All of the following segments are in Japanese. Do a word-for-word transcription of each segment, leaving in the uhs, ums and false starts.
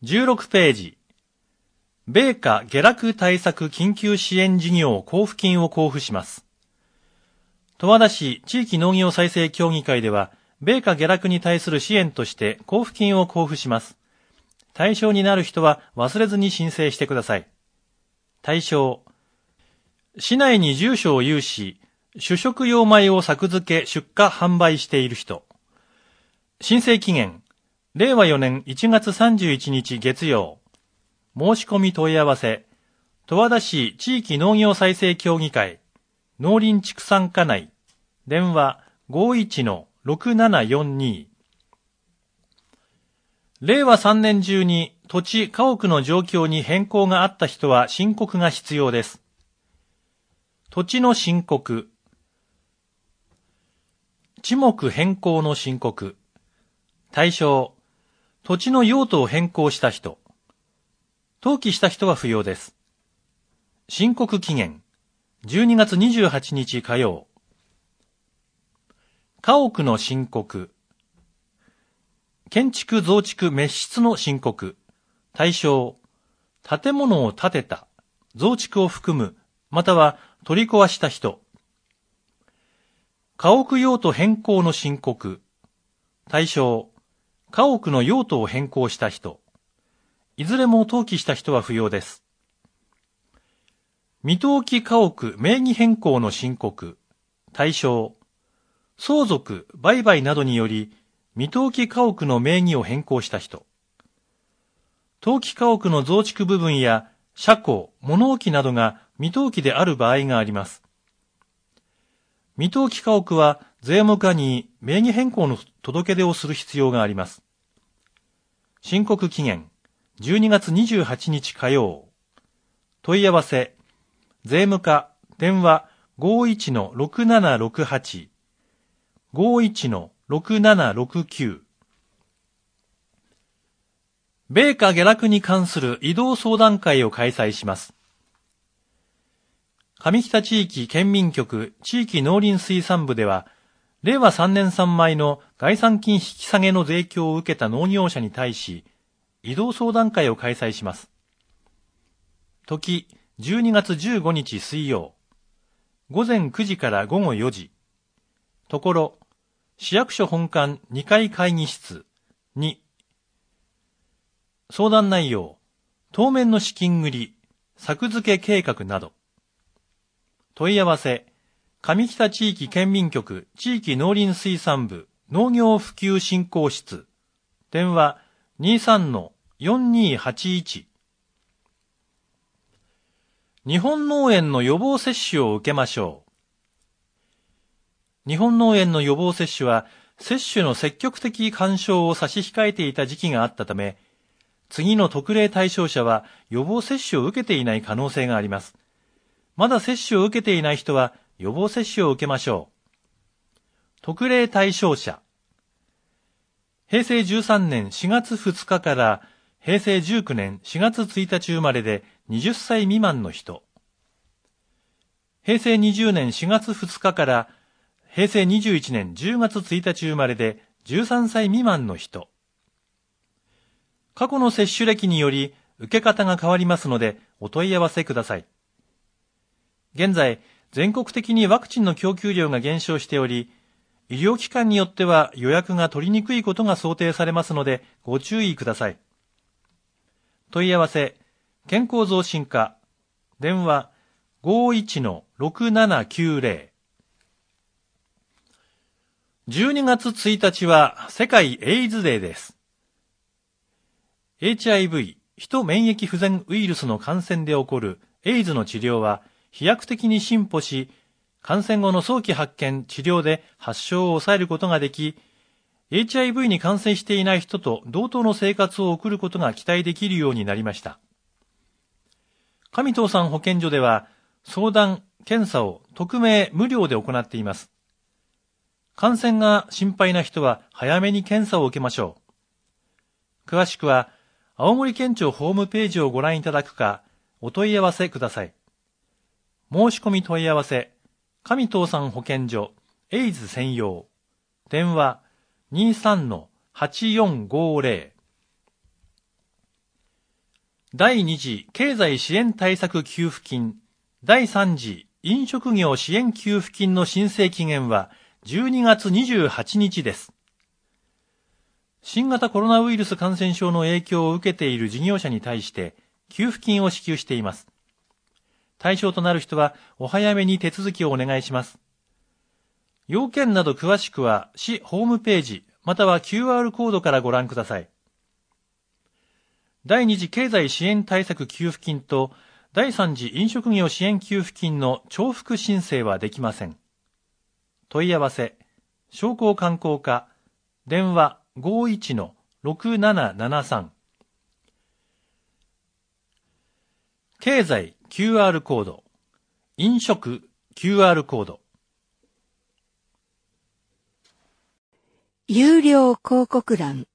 じゅうろくページ。米価下落対策緊急支援事業交付金を交付します。十和田市地域農業再生協議会では、米価下落に対する支援として交付金を交付します。対象になる人は忘れずに申請してください。対象。市内に住所を有し、主食用米を作付け出荷販売している人。申請期限。れいわよねんいちがつさんじゅういちにち月曜。申し込み問い合わせ。十和田市地域農業再生協議会。農林畜産課内。電話 ごいちのろくななよんに。れいわさんねん中に土地家屋の状況に変更があった人は申告が必要です。土地の申告。地目変更の申告。対象。土地の用途を変更した人。登記した人は不要です。申告期限。じゅうにがつにじゅうはちにち火曜。家屋の申告。建築増築滅失の申告。対象。建物を建てた、増築を含む、または取り壊した人。家屋用途変更の申告。対象。家屋の用途を変更した人。いずれも登記した人は不要です。未登記家屋名義変更の申告。対象。相続、売買などにより、未登記家屋の名義を変更した人。登記家屋の増築部分や車庫、物置などが未登記である場合があります。未登記家屋は税務課に名義変更の届け出をする必要があります。申告期限、じゅうにがつにじゅうはちにち火曜。問い合わせ、税務課、電話 ごいちのろくななろくはち、ごいちのろくななろくきゅう。米価下落に関する移動相談会を開催します。上北地域県民局地域農林水産部では、れいわさんねん産米の概算金引き下げの税協を受けた農業者に対し、移動相談会を開催します。時、じゅうにがつじゅうごにち水曜。午前くじから午後よじ。ところ、市役所本館にかい会議室に。相談内容、当面の資金繰り、作付け計画など。問い合わせ、上北地域県民局地域農林水産部農業普及振興室。電話 にさんのよんにーはちいち。日本脳炎の予防接種を受けましょう。日本脳炎の予防接種は、接種の積極的勧奨を差し控えていた時期があったため、次の特例対象者は予防接種を受けていない可能性があります。まだ接種を受けていない人は予防接種を受けましょう。特例対象者。へいせいじゅうさんねんしがつふつかからへいせいじゅうきゅうねんしがつついたち生まれではたち未満の人。へいせいにじゅうねんしがつふつかからへいせいにじゅういちねんじゅうがつついたち生まれでじゅうさんさい未満の人。過去の接種歴により受け方が変わりますのでお問い合わせください。現在、全国的にワクチンの供給量が減少しており、医療機関によっては予約が取りにくいことが想定されますのでご注意ください。問い合わせ、健康増進課、電話 ごいちのろくななきゅうぜろ。じゅうにがつついたちは世界エイズデーです。エイチアイブイ、人免疫不全ウイルスの感染で起こるエイズの治療は飛躍的に進歩し、感染後の早期発見、治療で発症を抑えることができ、エイチアイブイ に感染していない人と同等の生活を送ることが期待できるようになりました。上東山保健所では、相談、検査を匿名無料で行っています。感染が心配な人は早めに検査を受けましょう。詳しくは、青森県庁ホームページをご覧いただくか、お問い合わせください。申し込み問い合わせ、上東山保健所、エイズ専用、電話 にさんのはちよんごぜろ。 第二次経済支援対策給付金、第三次飲食業支援給付金の申請期限はじゅうにがつにじゅうはちにちです。新型コロナウイルス感染症の影響を受けている事業者に対して給付金を支給しています。対象となる人はお早めに手続きをお願いします。要件など詳しくは市ホームページまたは キューアール コードからご覧ください。第二次経済支援対策給付金と第三次飲食業支援給付金の重複申請はできません。問い合わせ、商工観光課、電話 ごーいちのろくななななさん。経済 キューアール コード、飲食 キューアール コード。 有料広告欄。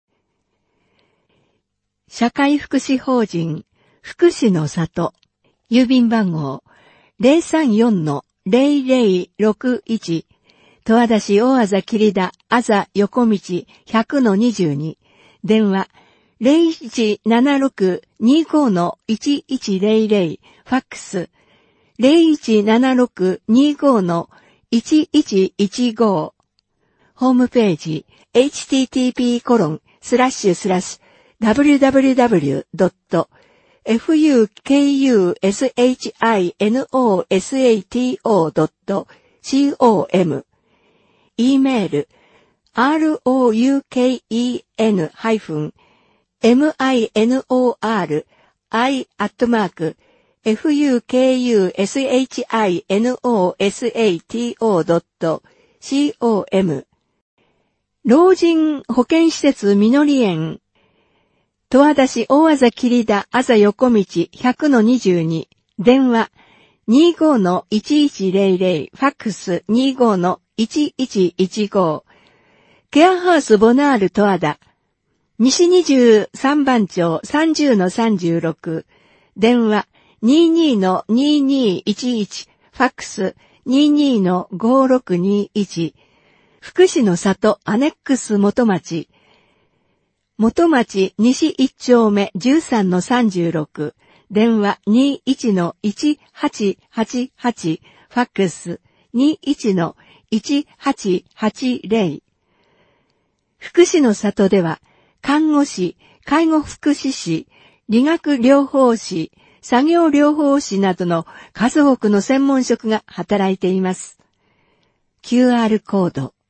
社会福祉法人福祉の里、郵便番号 ゼロさんよんのゼロゼロろくいち、十和田市大字切田あざ横道 ひゃくのにじゅうに、電話 ゼロいちななろくにごのいちいちゼロゼロ、ファックスゼロいちななろくにごのいちいちいちご、ホームページ エイチティーティーピーコロンスラッシュスラッシュダブリューダブリューダブリュードットフクシノサトドットコム e メール アールオーユーケーイーエヌ ハイフン エムアイエヌオーアールアイ アットマーク フクシノサトドットコム 老人保健施設みのり園十和田市大字切田あざ横道 ひゃくのにじゅうに、電話 にじゅうごのいちいちゼロゼロ、ファックス にじゅうごのいちいちいちご、ケアハウスボナール十和田、西にじゅうさんばん町 さんじゅうのさんじゅうろく、電話 にじゅうにのにじゅうにいちいち、ファックス にじゅうにのごろくにいち、福祉の里アネックス元町、元町西一丁目じゅうさんのさんじゅうろく、電話 にじゅういちのいちはちはちはち、ファックス にじゅういちのいちはちはちゼロ。福祉の里では、看護師、介護福祉士、理学療法士、作業療法士などの数多くの専門職が働いています。キューアール コード